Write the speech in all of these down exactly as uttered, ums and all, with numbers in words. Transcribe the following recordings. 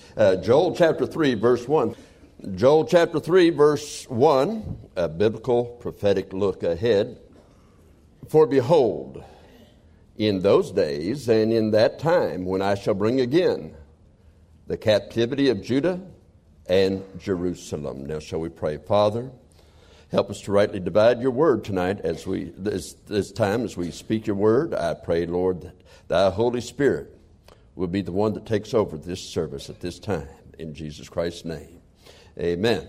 Uh, Joel chapter three, verse one. Joel chapter three, verse one, a biblical prophetic look ahead. For behold, in those days and in that time when I shall bring again the captivity of Judah and Jerusalem. Now shall we pray. Father, help us to rightly divide your word tonight as we this, this time as we speak your word. I pray, Lord, that thy Holy Spirit will be the one that takes over this service at this time. In Jesus Christ's name, amen.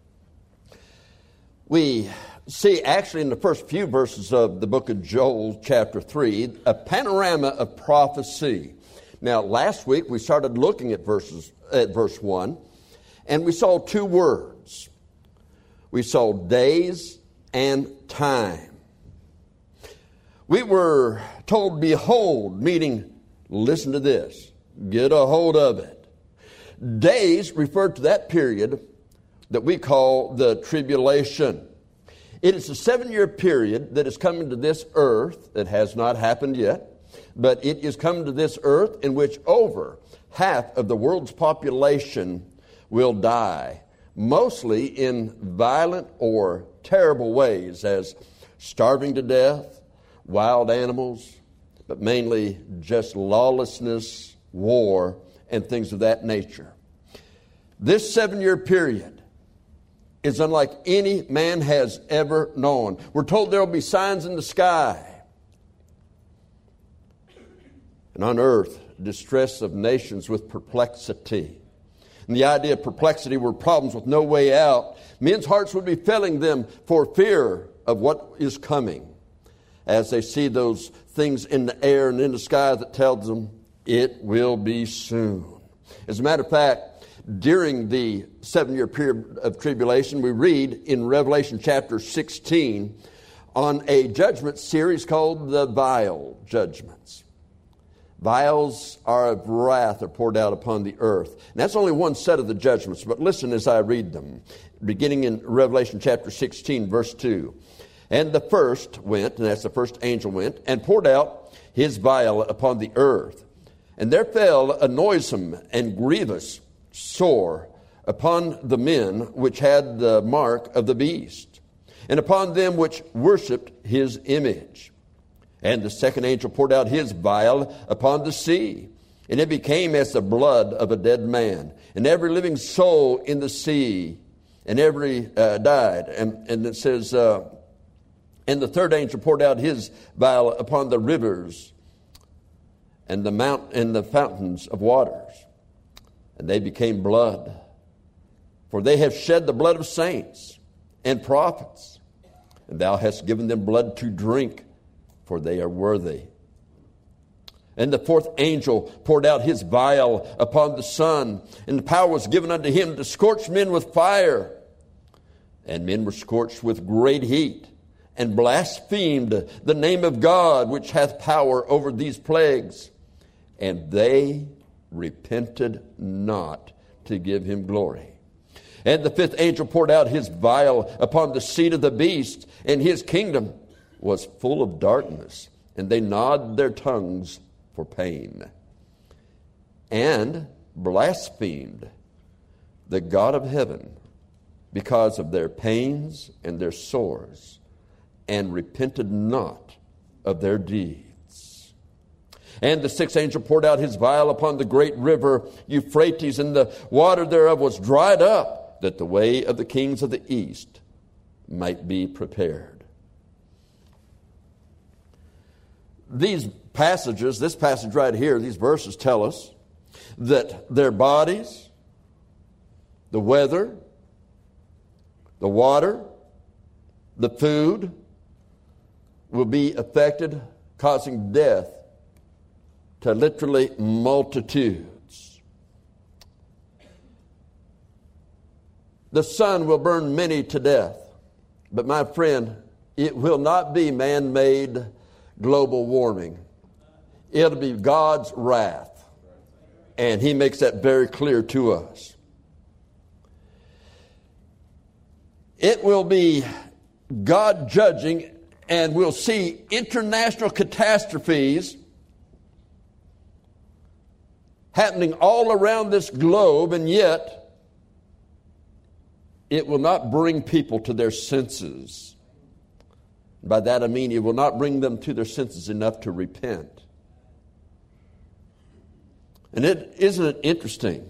We see actually in the first few verses of the book of Joel, chapter three, a panorama of prophecy. Now, last week we started looking at verses at verse one, and we saw two words. We saw days and time. We were told, behold, meaning, listen to this, get a hold of it. Days refer to that period that we call the tribulation. It is a seven-year period that is coming to this earth. It has not happened yet, but it is coming to this earth in which over half of the world's population will die, mostly in violent or terrible ways, as starving to death, wild animals, but mainly just lawlessness, war, and things of that nature. This seven-year period is unlike any man has ever known. We're told there will be signs in the sky. And on earth, distress of nations with perplexity. And the idea of perplexity were problems with no way out. Men's hearts would be filling them for fear of what is coming, as they see those things in the air and in the sky that tells them it will be soon. As a matter of fact, during the seven-year period of tribulation, we read in Revelation chapter sixteen on a judgment series called the vial judgments. Vials are of wrath are poured out upon the earth. And that's only one set of the judgments, but listen as I read them. Beginning in Revelation chapter sixteen, verse two. And the first went, and that's the first angel went, and poured out his vial upon the earth. And there fell a noisome and grievous sore upon the men which had the mark of the beast, and upon them which worshipped his image. And the second angel poured out his vial upon the sea, and it became as the blood of a dead man, and every living soul in the sea, and every uh, died. And, and it says, uh, and the third angel poured out his vial upon the rivers and the mount and the fountains of waters, and they became blood. For they have shed the blood of saints and prophets, and thou hast given them blood to drink, for they are worthy. And the fourth angel poured out his vial upon the sun, and the power was given unto him to scorch men with fire. And men were scorched with great heat, and blasphemed the name of God, which hath power over these plagues. And they repented not to give him glory. And the fifth angel poured out his vial upon the seat of the beast, and his kingdom was full of darkness, and they gnawed their tongues for pain, and blasphemed the God of heaven because of their pains and their sores, and repented not of their deeds. And the sixth angel poured out his vial upon the great river Euphrates, and the water thereof was dried up, that the way of the kings of the east might be prepared. These passages, this passage right here, these verses tell us that their bodies, the weather, the water, the food will be affected, causing death to literally multitudes. The sun will burn many to death. But my friend, it will not be man-made global warming. It'll be God's wrath. And he makes that very clear to us. It will be God judging, and we'll see international catastrophes happening all around this globe, and yet it will not bring people to their senses. By that I mean it will not bring them to their senses enough to repent. And it isn't it interesting?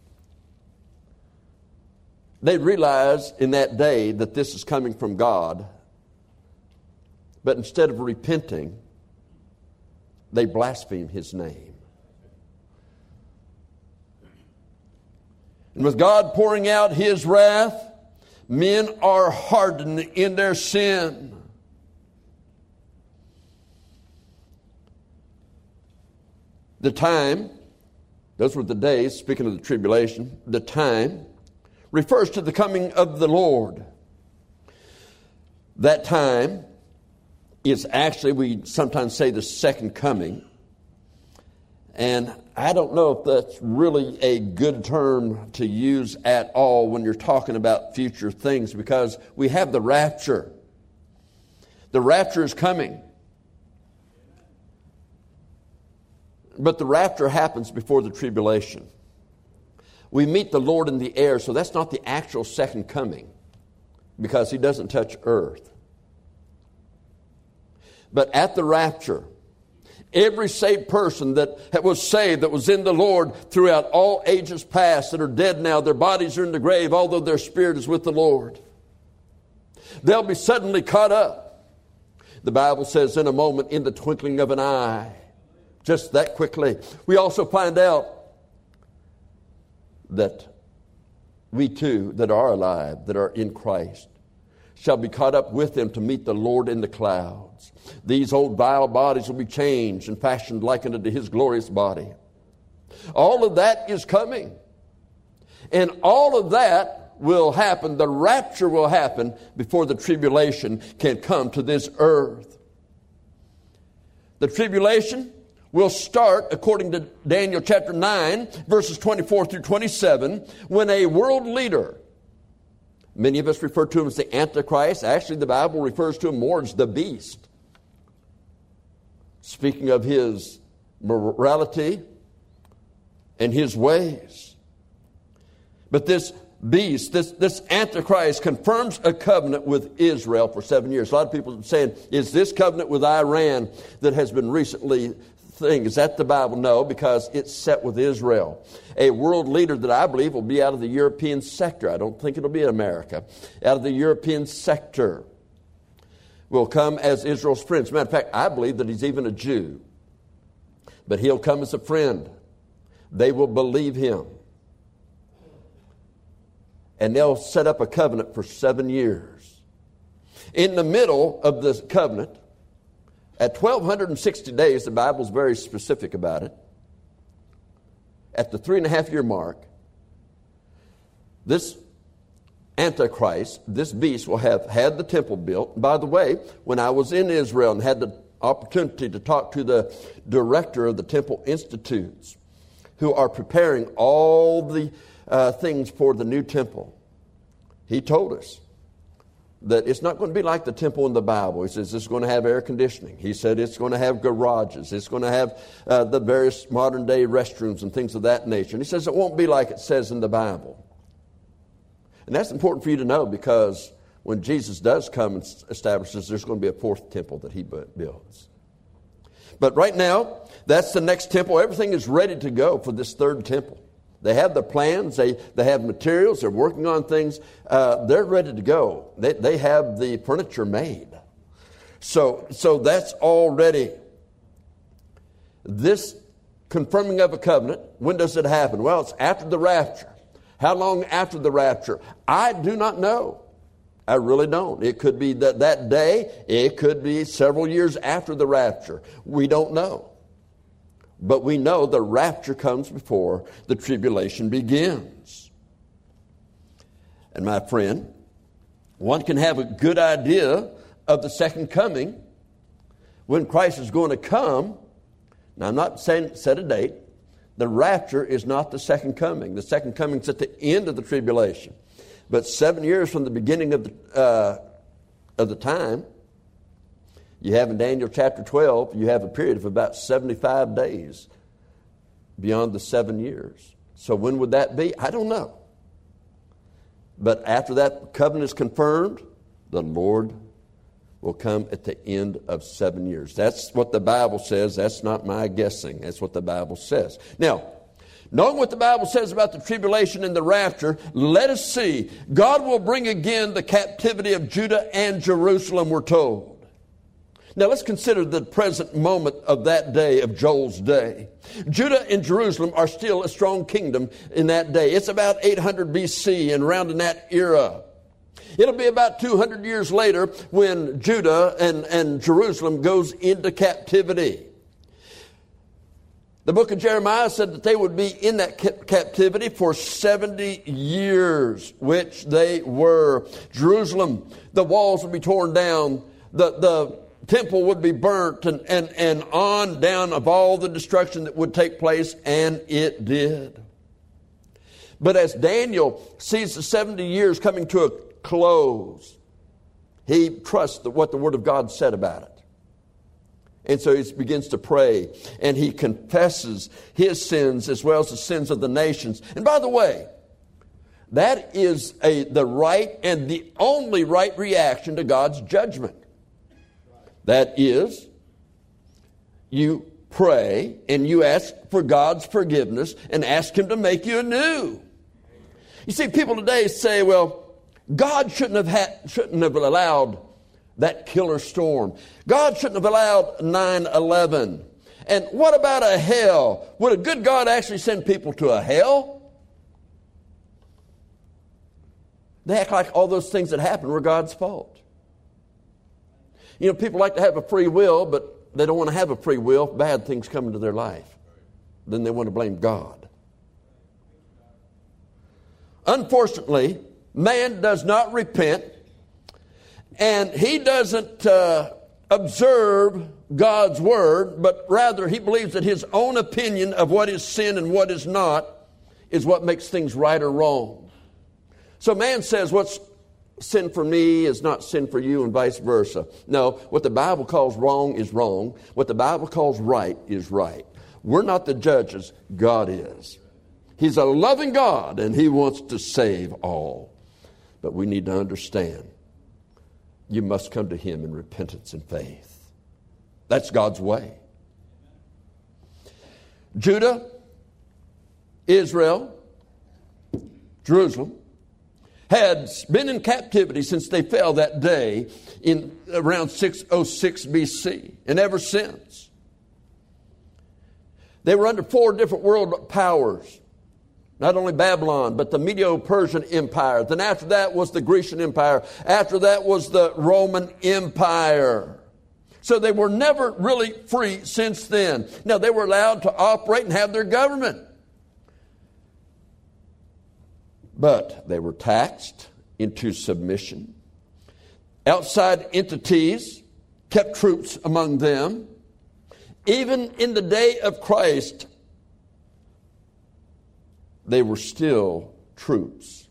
They realize in that day that this is coming from God, but instead of repenting, they blaspheme His name. And with God pouring out His wrath, men are hardened in their sin. The time, those were the days, speaking of the tribulation, the time refers to the coming of the Lord. That time is actually, we sometimes say, the second coming. And I don't know if that's really a good term to use at all when you're talking about future things, because we have the rapture. The rapture is coming. But the rapture happens before the tribulation. We meet the Lord in the air, so that's not the actual second coming, because He doesn't touch earth. But at the rapture, every saved person that was saved, that was in the Lord throughout all ages past, that are dead now, their bodies are in the grave, although their spirit is with the Lord, they'll be suddenly caught up. The Bible says, in a moment, in the twinkling of an eye. Just that quickly. We also find out that we too, that are alive, that are in Christ, shall be caught up with Him to meet the Lord in the clouds. These old vile bodies will be changed and fashioned like unto His glorious body. All of that is coming. And all of that will happen, the rapture will happen before the tribulation can come to this earth. The tribulation will start, according to Daniel chapter nine, verses twenty-four through twenty-seven, when a world leader, many of us refer to him as the Antichrist. Actually, the Bible refers to him more as the beast, speaking of his morality and his ways. But this beast, this, this Antichrist, confirms a covenant with Israel for seven years. A lot of people are saying, is this covenant with Iran that has been recently thing. Is that the Bible? No, because it's set with Israel. A world leader that I believe will be out of the European sector. I don't think it'll be America. Out of the European sector will come as Israel's friend. As a matter of fact, I believe that he's even a Jew. But he'll come as a friend. They will believe him. And they'll set up a covenant for seven years. In the middle of this covenant, at twelve sixty days, the Bible's very specific about it. At the three and a half year mark, this Antichrist, this beast, will have had the temple built. By the way, when I was in Israel and had the opportunity to talk to the director of the Temple Institutes, who are preparing all the uh, things for the new temple, he told us that it's not going to be like the temple in the Bible. He says it's going to have air conditioning. He said it's going to have garages. It's going to have uh, the various modern day restrooms and things of that nature. And he says it won't be like it says in the Bible. And that's important for you to know, because when Jesus does come and establishes, there's going to be a fourth temple that he builds. But right now, that's the next temple. Everything is ready to go for this third temple. They have the plans, they, they have materials, they're working on things, uh, they're ready to go. They, they have the furniture made. So, so that's all ready. This confirming of a covenant, when does it happen? Well, it's after the rapture. How long after the rapture? I do not know. I really don't. It could be that, that day, it could be several years after the rapture. We don't know. But we know the rapture comes before the tribulation begins. And my friend, one can have a good idea of the second coming when Christ is going to come. Now, I'm not saying set a date. The rapture is not the second coming. The second coming is at the end of the tribulation. But seven years from the beginning of the, uh, of the time, you have in Daniel chapter twelve, you have a period of about seventy-five days beyond the seven years. So when would that be? I don't know. But after that covenant is confirmed, the Lord will come at the end of seven years. That's what the Bible says. That's not my guessing. That's what the Bible says. Now, knowing what the Bible says about the tribulation and the rapture, let us see. God will bring again the captivity of Judah and Jerusalem, we're told. Now let's consider the present moment of that day, of Joel's day. Judah and Jerusalem are still a strong kingdom in that day. It's about eight hundred B C and around in that era. It'll be about two hundred years later when Judah and, and Jerusalem goes into captivity. The book of Jeremiah said that they would be in that captivity for seventy years, which they were. Jerusalem, the walls would be torn down, the, the temple would be burnt, and, and, and on down of all the destruction that would take place, and it did. But as Daniel sees the seventy years coming to a close, he trusts what the Word of God said about it. And so he begins to pray, and he confesses his sins as well as the sins of the nations. And by the way, that is a, the right and the only right reaction to God's judgment. That is, you pray and you ask for God's forgiveness and ask Him to make you anew. You see, people today say, well, God shouldn't have had, shouldn't have allowed that killer storm. God shouldn't have allowed nine eleven. And what about a hell? Would a good God actually send people to a hell? They act like all those things that happened were God's fault. You know, people like to have a free will, but they don't want to have a free will if bad things come into their life. Then they want to blame God. Unfortunately, man does not repent, and he doesn't uh, observe God's word, but rather he believes that his own opinion of what is sin and what is not is what makes things right or wrong. So man says what's sin for me is not sin for you, and vice versa. No, what the Bible calls wrong is wrong. What the Bible calls right is right. We're not the judges. God is. He's a loving God, and He wants to save all. But we need to understand, you must come to Him in repentance and faith. That's God's way. Judah, Israel, Jerusalem had been in captivity since they fell that day in around six oh six B C, and ever since. They were under four different world powers. Not only Babylon, but the Medo-Persian Empire. Then after that was the Grecian Empire. After that was the Roman Empire. So they were never really free since then. Now, they were allowed to operate and have their government. But they were taxed into submission. Outside entities kept troops among them. Even in the day of Christ, they were still troops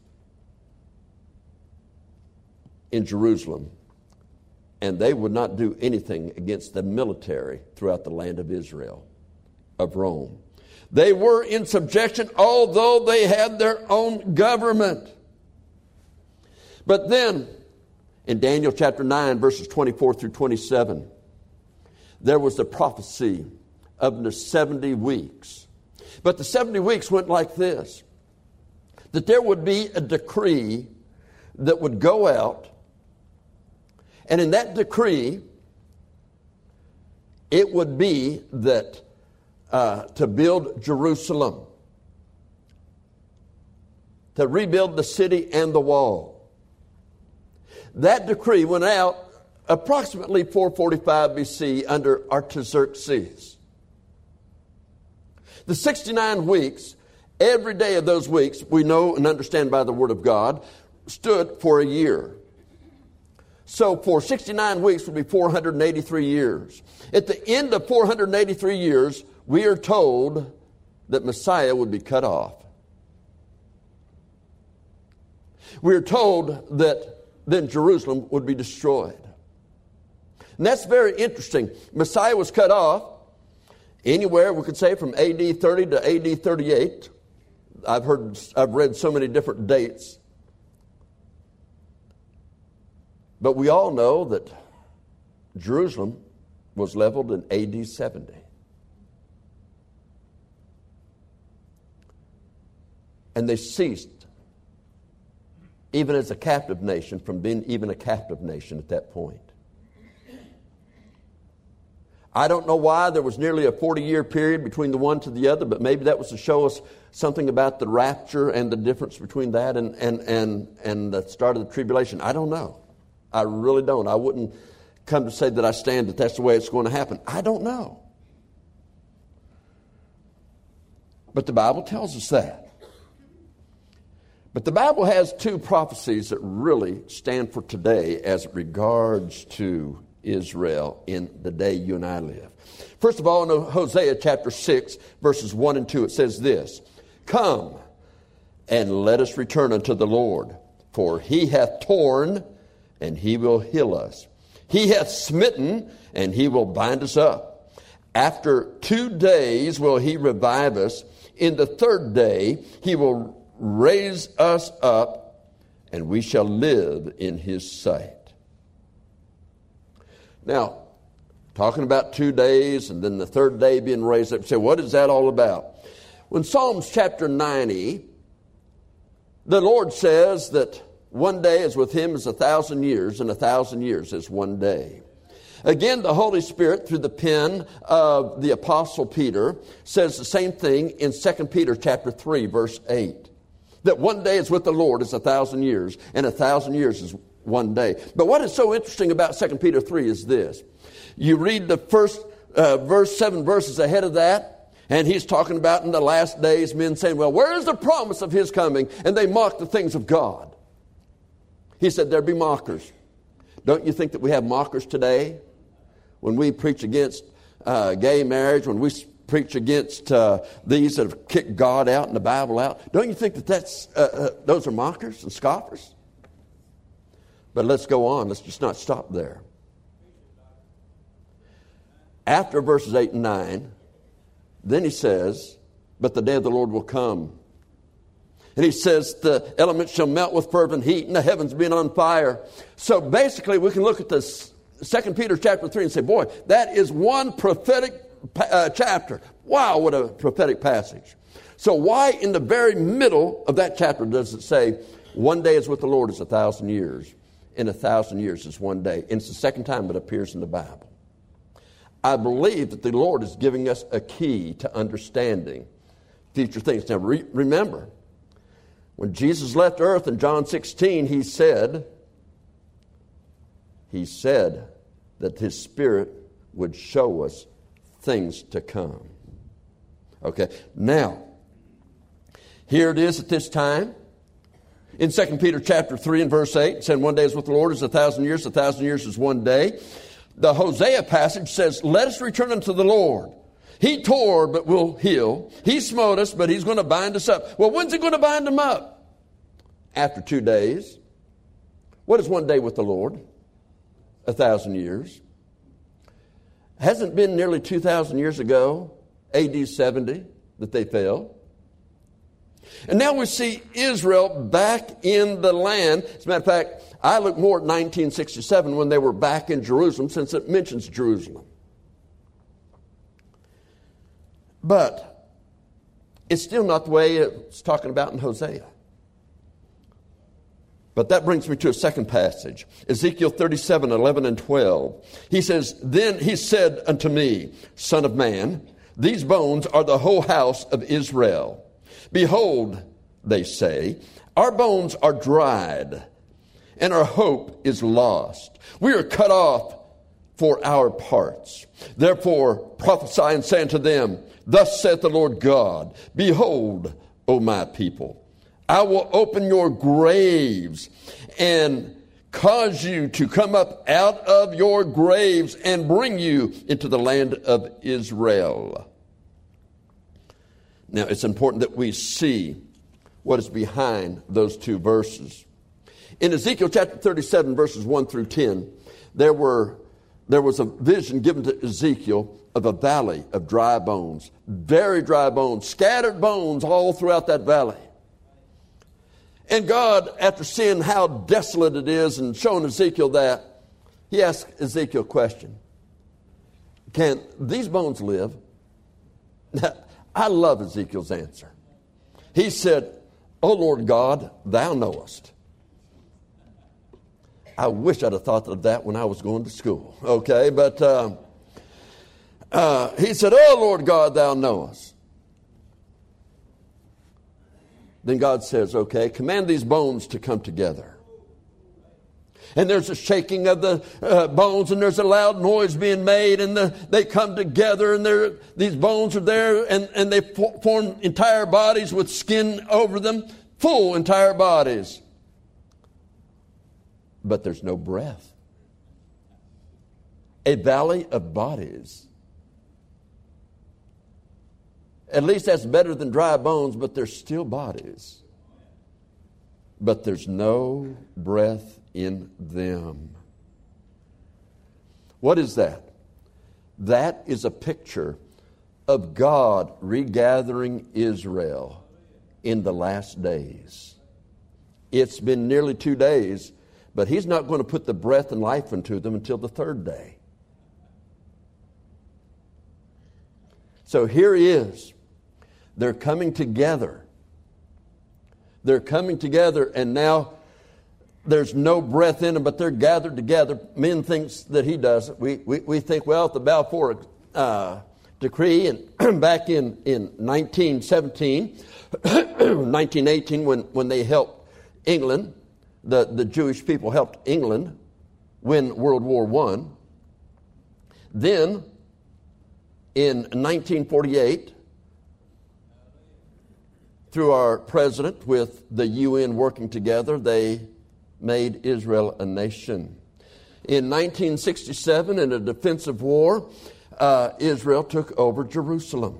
in Jerusalem. And they would not do anything against the military throughout the land of Israel, of Rome. They were in subjection, although they had their own government. But then, in Daniel chapter nine, verses twenty-four through twenty-seven, there was the prophecy of the seventy weeks. But the seventy weeks went like this, that there would be a decree that would go out, and in that decree, it would be that uh, to build Jerusalem, to rebuild the city and the wall. That decree went out approximately four forty-five B C under Artaxerxes. The sixty-nine weeks, every day of those weeks, we know and understand by the Word of God, stood for a year. So for sixty-nine weeks would be four hundred eighty-three years. At the end of four hundred eighty-three years, we are told that Messiah would be cut off. We are told that then Jerusalem would be destroyed. And that's very interesting. Messiah was cut off. Anywhere, we could say, from A D thirty to A D thirty-eight. I've heard, I've read so many different dates. But we all know that Jerusalem was leveled in A D seventy. And they ceased, even as a captive nation, from being even a captive nation at that point. I don't know why there was nearly a forty-year period between the one to the other, but maybe that was to show us something about the rapture and the difference between that and, and, and, and the start of the tribulation. I don't know. I really don't. I wouldn't come to say that I stand that that's the way it's going to happen. I don't know. But the Bible tells us that. But the Bible has two prophecies that really stand for today as it regards to Israel in the day you and I live. First of all, in Hosea chapter six, verses one and two, it says this, "Come, and let us return unto the Lord, for he hath torn, and he will heal us. He hath smitten, and he will bind us up. After two days will he revive us. In the third day he will raise us up, and we shall live in his sight." Now, talking about two days and then the third day being raised up, you say, what is that all about? When Psalms chapter ninety, the Lord says that one day is with him as a thousand years, and a thousand years is one day. Again, the Holy Spirit, through the pen of the Apostle Peter, says the same thing in Second Peter chapter three, verse eight. That one day is with the Lord is a thousand years, and a thousand years is one day. But what is so interesting about Second Peter three is this. You read the first uh, verse, seven verses ahead of that, and he's talking about in the last days men saying, well, where is the promise of his coming? And they mock the things of God. He said there be mockers. Don't you think that we have mockers today? When we preach against uh, gay marriage, when we preach against uh, these that have kicked God out and the Bible out, don't you think that that's uh, uh, those are mockers and scoffers? But let's go on. Let's just not stop there. After verses eight and nine, then he says, but the day of the Lord will come. And he says, the elements shall melt with fervent heat, and the heavens being on fire. So basically, we can look at this Second Peter chapter three and say, boy, that is one prophetic uh, chapter. Wow, what a prophetic passage. So why in the very middle of that chapter does it say, one day is with the Lord is a thousand years, and a thousand years is one day? And it's the second time it appears in the Bible. I believe that the Lord is giving us a key to understanding future things. Now re- remember, when Jesus left earth in John sixteen, he said, he said that his Spirit would show us things to come. Okay, now, here it is at this time. In Second Peter chapter three and verse eight, it said, one day is with the Lord is a thousand years, a thousand years is one day. The Hosea passage says, let us return unto the Lord. He tore, but will heal. He smote us, but he's going to bind us up. Well, when's he going to bind them up? After two days. What is one day with the Lord? A thousand years. Hasn't it been nearly two thousand years ago, A D seventy, that they fell? And now we see Israel back in the land. As a matter of fact, I look more at nineteen sixty-seven when they were back in Jerusalem, since it mentions Jerusalem. But it's still not the way it's talking about in Hosea. But that brings me to a second passage. Ezekiel thirty-seven, eleven and twelve. He says, then he said unto me, Son of man, these bones are the whole house of Israel. Behold, they say, our bones are dried, and our hope is lost. We are cut off for our parts. Therefore prophesy and say unto them, thus saith the Lord God, behold, O my people, I will open your graves and cause you to come up out of your graves and bring you into the land of Israel. Now, it's important that we see what is behind those two verses. In Ezekiel chapter thirty-seven, verses one through ten, there were there was a vision given to Ezekiel of a valley of dry bones, very dry bones, scattered bones all throughout that valley. And God, after seeing how desolate it is and showing Ezekiel that, he asked Ezekiel a question. Can these bones live? I love Ezekiel's answer. He said, "O Lord God, thou knowest." I wish I'd have thought of that when I was going to school. Okay, but uh, uh, he said, "O Lord God, thou knowest." Then God says, "Okay, command these bones to come together." And there's a shaking of the uh, bones, and there's a loud noise being made, and the, they come together, and these bones are there, and, and they fo- form entire bodies with skin over them, full entire bodies. But there's no breath. A valley of bodies. At least that's better than dry bones, but there's still bodies. But there's no breath in them. What is that? That is a picture of God regathering Israel in the last days. It's been nearly two days, but He's not going to put the breath and life into them until the third day. So here He is. They're coming together. They're coming together, and now there's no breath in them, but they're gathered together. Men thinks that he does it. We, we, we think, well, at the Balfour uh, Decree, and back in, in nineteen seventeen, nineteen eighteen, when, when they helped England, the, the Jewish people helped England win World War One. Then, in nineteen forty-eight, through our president with the U N working together, they made Israel a nation. In nineteen sixty-seven, in a defensive war, uh, Israel took over Jerusalem.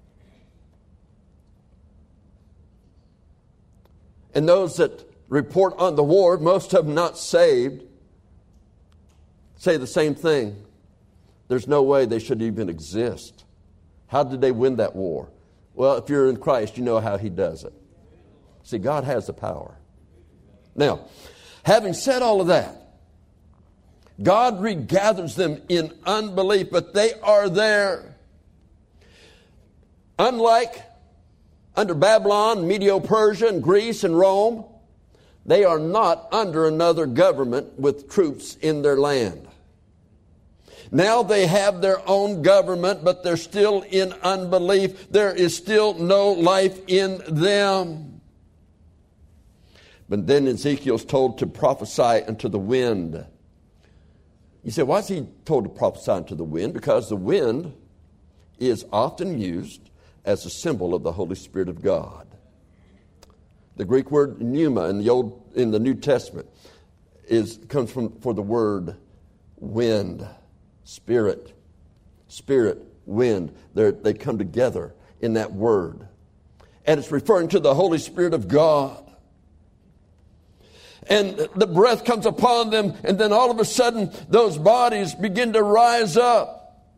And those that report on the war, most of them not saved, say the same thing. There's no way they should even exist. How did they win that war? Well, if you're in Christ, you know how He does it. See, God has the power. Now, having said all of that, God regathers them in unbelief, but they are there. Unlike under Babylon, Medo-Persia, and Greece and Rome, they are not under another government with troops in their land. Now they have their own government, but they're still in unbelief. There is still no life in them. But then Ezekiel's told to prophesy unto the wind. You say, why is he told to prophesy unto the wind? Because the wind is often used as a symbol of the Holy Spirit of God. The Greek word pneuma in the Old in the New Testament is comes from for the word wind. Spirit, spirit, wind, They're, they come together in that word. And it's referring to the Holy Spirit of God. And the breath comes upon them, and then all of a sudden, those bodies begin to rise up.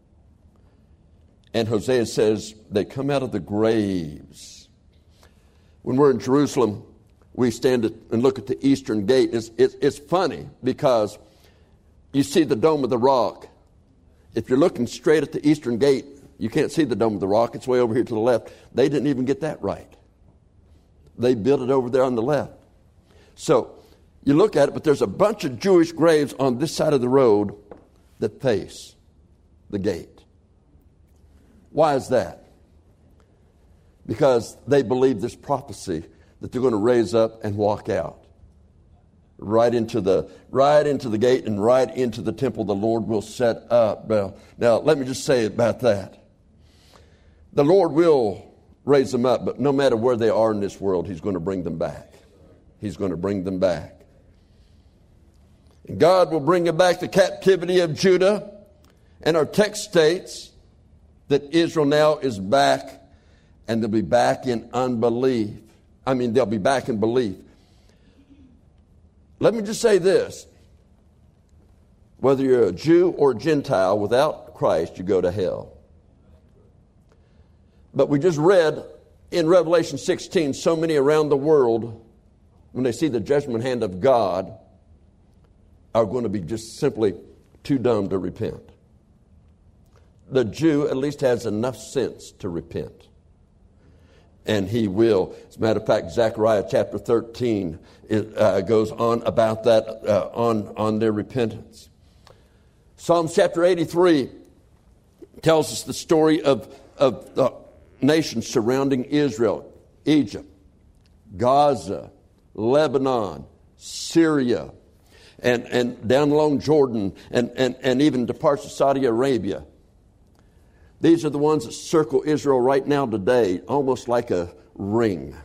And Hosea says, they come out of the graves. When we're in Jerusalem, we stand and look at the eastern gate. It's, it's, it's funny because you see the Dome of the Rock. If you're looking straight at the eastern gate, you can't see the Dome of the Rock. It's way over here to the left. They didn't even get that right. They built it over there on the left. So you look at it, but there's a bunch of Jewish graves on this side of the road that face the gate. Why is that? Because they believe this prophecy that they're going to raise up and walk out. Right into the right into the gate and right into the temple the Lord will set up. Now, now, let me just say about that. The Lord will raise them up, but no matter where they are in this world, He's going to bring them back. He's going to bring them back. And God will bring back the captivity of Judah. And our text states that Israel now is back, and they'll be back in unbelief. I mean, they'll be back in belief. Let me just say this. Whether you're a Jew or Gentile, without Christ, you go to hell. But we just read in Revelation sixteen, so many around the world, when they see the judgment hand of God, are going to be just simply too dumb to repent. The Jew at least has enough sense to repent. And he will. As a matter of fact, Zechariah chapter thirteen it, uh, goes on about that, uh, on, on their repentance. Psalms chapter eighty-three tells us the story of, of the nations surrounding Israel: Egypt, Gaza, Lebanon, Syria, and, and down along Jordan, and, and, and even to parts of Saudi Arabia. These are the ones that circle Israel right now today, almost like a ring.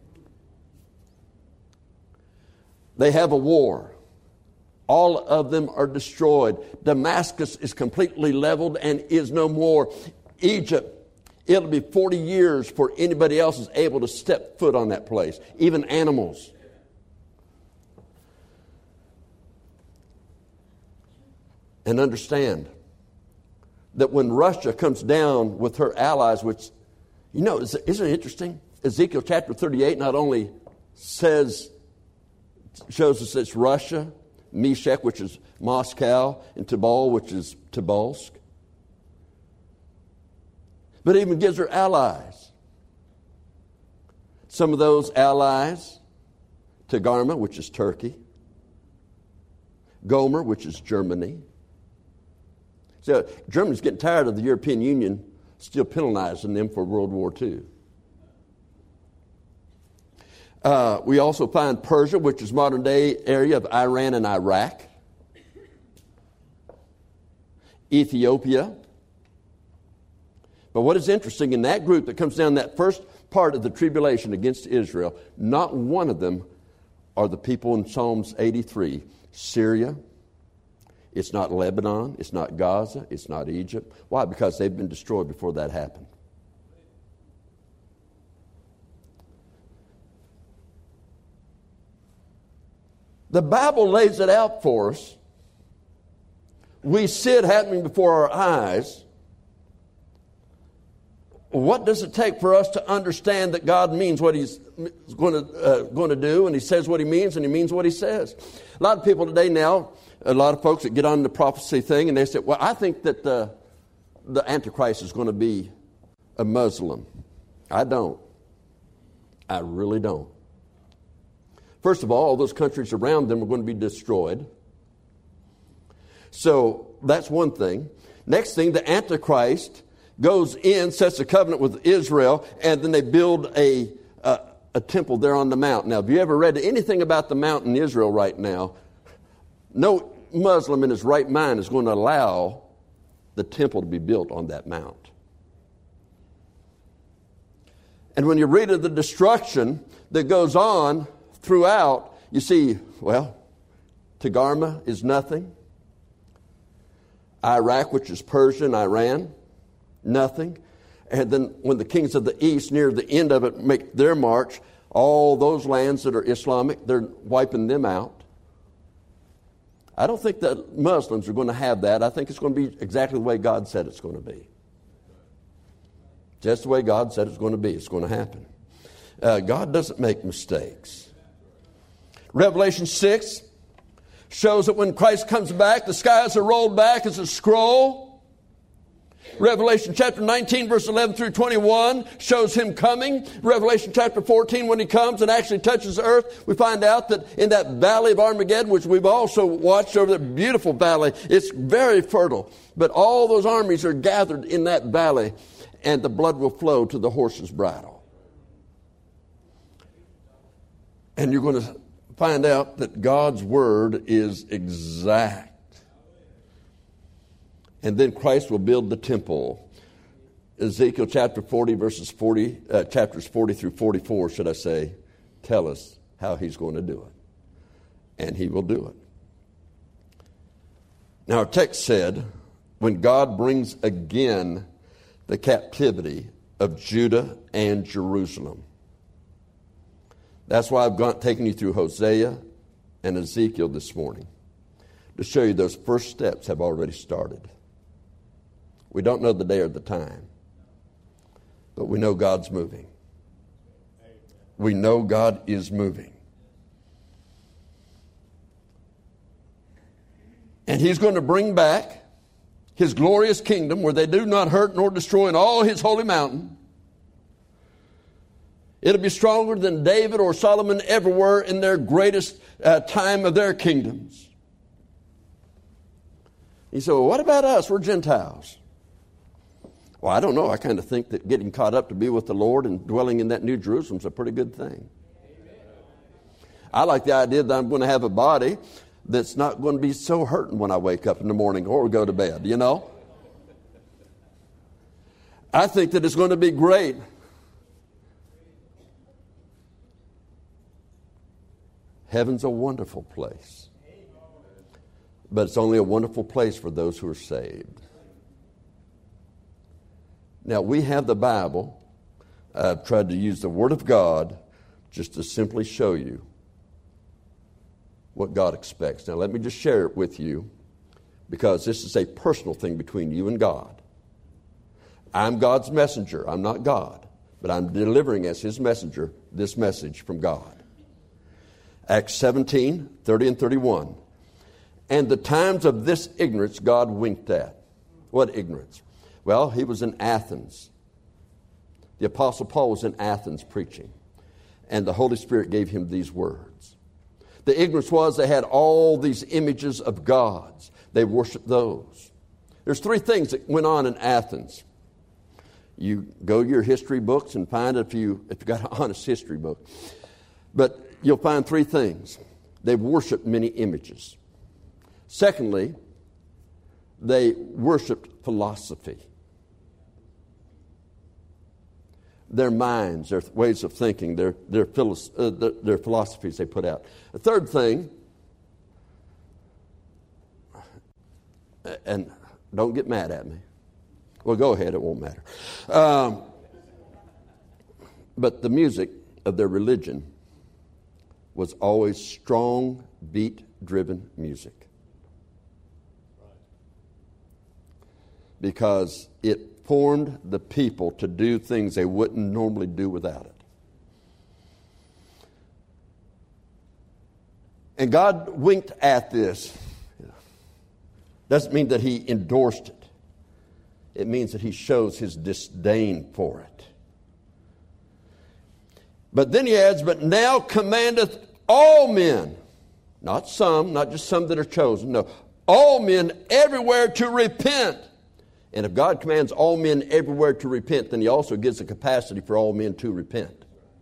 They have a war. All of them are destroyed. Damascus is completely leveled and is no more. Egypt, it'll be forty years before anybody else is able to step foot on that place, even animals. And understand that when Russia comes down with her allies, which, you know, isn't it interesting? Ezekiel chapter thirty-eight not only says, shows us it's Russia, Meshech, which is Moscow, and Tubal, which is Tobolsk, but it even gives her allies. Some of those allies, Togarmah, which is Turkey, Gomer, which is Germany. So Germany's getting tired of the European Union still penalizing them for World War Two. Uh, we also find Persia, which is modern-day area of Iran and Iraq. Ethiopia. But what is interesting, in that group that comes down that first part of the tribulation against Israel, not one of them are the people in Psalms eighty-three. Syria. It's not Lebanon. It's not Gaza. It's not Egypt. Why? Because they've been destroyed before that happened. The Bible lays it out for us. We see it happening before our eyes. What does it take for us to understand that God means what He's going to, uh, going to do, and He says what He means, and He means what He says? A lot of people today now, a lot of folks that get on the prophecy thing, and they say, well, I think that the, the Antichrist is going to be a Muslim. I don't. I really don't. First of all, all those countries around them are going to be destroyed. So that's one thing. Next thing, the Antichrist goes in, sets a covenant with Israel, and then they build a, a, a temple there on the mount. Now, have you ever read anything about the mount in Israel right now? No Muslim in his right mind is going to allow the temple to be built on that mount. And when you read of the destruction that goes on throughout, you see, well, Togarmah is nothing. Iraq, which is Persia and Iran, nothing. And then when the kings of the east, near the end of it, make their march, all those lands that are Islamic, they're wiping them out. I don't think that Muslims are going to have that. I think it's going to be exactly the way God said it's going to be. Just the way God said it's going to be. It's going to happen. Uh, God doesn't make mistakes. Revelation six shows that when Christ comes back, the skies are rolled back as a scroll. Revelation chapter nineteen, verse eleven through twenty-one shows Him coming. Revelation chapter fourteen, when He comes and actually touches the earth, we find out that in that valley of Armageddon, which we've also watched over that beautiful valley, it's very fertile. But all those armies are gathered in that valley, and the blood will flow to the horse's bridle. And you're going to find out that God's word is exact. And then Christ will build the temple. Ezekiel chapter forty, verses forty, uh, chapters forty through forty-four, should I say, tell us how He's going to do it. And He will do it. Now our text said, when God brings again the captivity of Judah and Jerusalem. That's why I've gone, taken you through Hosea and Ezekiel this morning, to show you those first steps have already started. We don't know the day or the time, but we know God's moving. We know God is moving. And He's going to bring back His glorious kingdom where they do not hurt nor destroy in all His holy mountain. It'll be stronger than David or Solomon ever were in their greatest uh, time of their kingdoms. You say, well, what about us? We're Gentiles. Well, I don't know. I kind of think that getting caught up to be with the Lord and dwelling in that New Jerusalem is a pretty good thing. I like the idea that I'm going to have a body that's not going to be so hurting when I wake up in the morning or go to bed, you know. I think that it's going to be great. Heaven's a wonderful place. But it's only a wonderful place for those who are saved. Now, we have the Bible. I've tried to use the Word of God just to simply show you what God expects. Now, let me just share it with you because this is a personal thing between you and God. I'm God's messenger. I'm not God, but I'm delivering as His messenger this message from God. Acts seventeen, thirty and thirty-one. And the times of this ignorance God winked at. What ignorance? Well, he was in Athens. The Apostle Paul was in Athens preaching. And the Holy Spirit gave him these words. The ignorance was they had all these images of gods. They worshiped those. There's three things that went on in Athens. You go to your history books and find if you if you got an honest history book. But you'll find three things. They worshiped many images. Secondly, they worshiped philosophy. Their minds, their ways of thinking, their their, philos- uh, their their philosophies they put out. The third thing, and don't get mad at me. Well, go ahead, it won't matter. Um, but the music of their religion was always strong, beat-driven music. Because it formed the people to do things they wouldn't normally do without it. And God winked at this. Doesn't mean that He endorsed it. It means that He shows His disdain for it. But then He adds, but now commandeth all men, not some, not just some that are chosen, no, all men everywhere to repent. And if God commands all men everywhere to repent, then He also gives the capacity for all men to repent.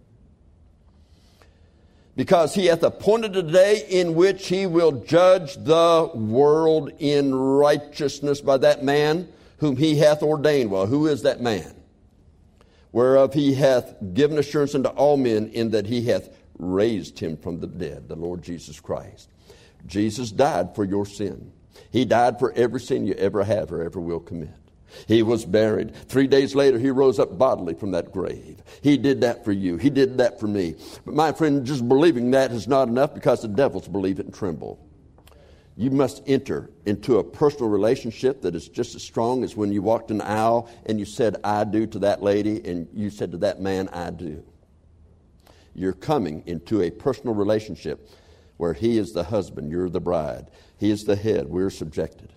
Because He hath appointed a day in which He will judge the world in righteousness by that man whom He hath ordained. Well, who is that man? Whereof He hath given assurance unto all men in that He hath raised Him from the dead, the Lord Jesus Christ. Jesus died for your sin. He died for every sin you ever have or ever will commit. He was buried. Three days later, He rose up bodily from that grave. He did that for you. He did that for me. But my friend, just believing that is not enough because the devils believe it and tremble. You must enter into a personal relationship that is just as strong as when you walked in the aisle and you said, I do to that lady, and you said to that man, I do. You're coming into a personal relationship where He is the husband, you're the bride. He is the head, we're subjected.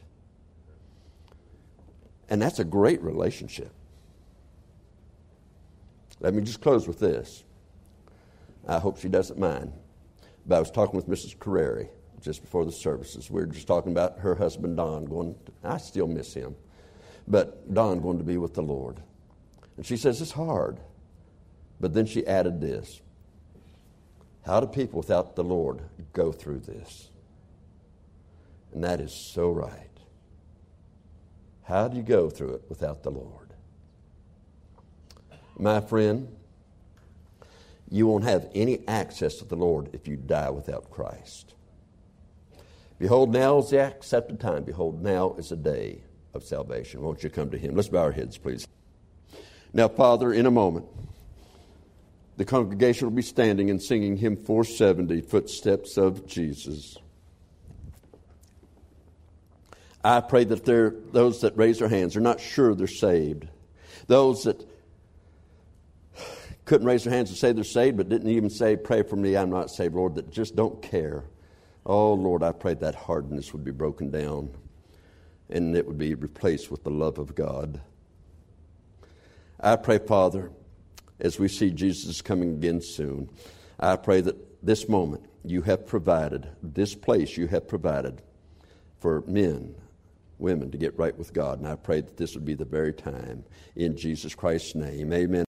And that's a great relationship. Let me just close with this. I hope she doesn't mind. But I was talking with Missus Carreri just before the services. We were just talking about her husband, Don, going, I still miss him. But Don going to be with the Lord. And she says, it's hard. But then she added this. How do people without the Lord go through this? And that is so right. How do you go through it without the Lord? My friend, you won't have any access to the Lord if you die without Christ. Behold, now is the accepted time. Behold, now is the day of salvation. Won't you come to Him? Let's bow our heads, please. Now, Father, in a moment, the congregation will be standing and singing hymn four seventy, Footsteps of Jesus. I pray that there, those that raise their hands are not sure they're saved. Those that couldn't raise their hands and say they're saved, but didn't even say, pray for me, I'm not saved, Lord, that just don't care. Oh, Lord, I pray that hardness would be broken down and it would be replaced with the love of God. I pray, Father, as we see Jesus coming again soon, I pray that this moment you have provided, this place you have provided for men, women to get right with God. And I pray that this would be the very time. In Jesus Christ's name, amen.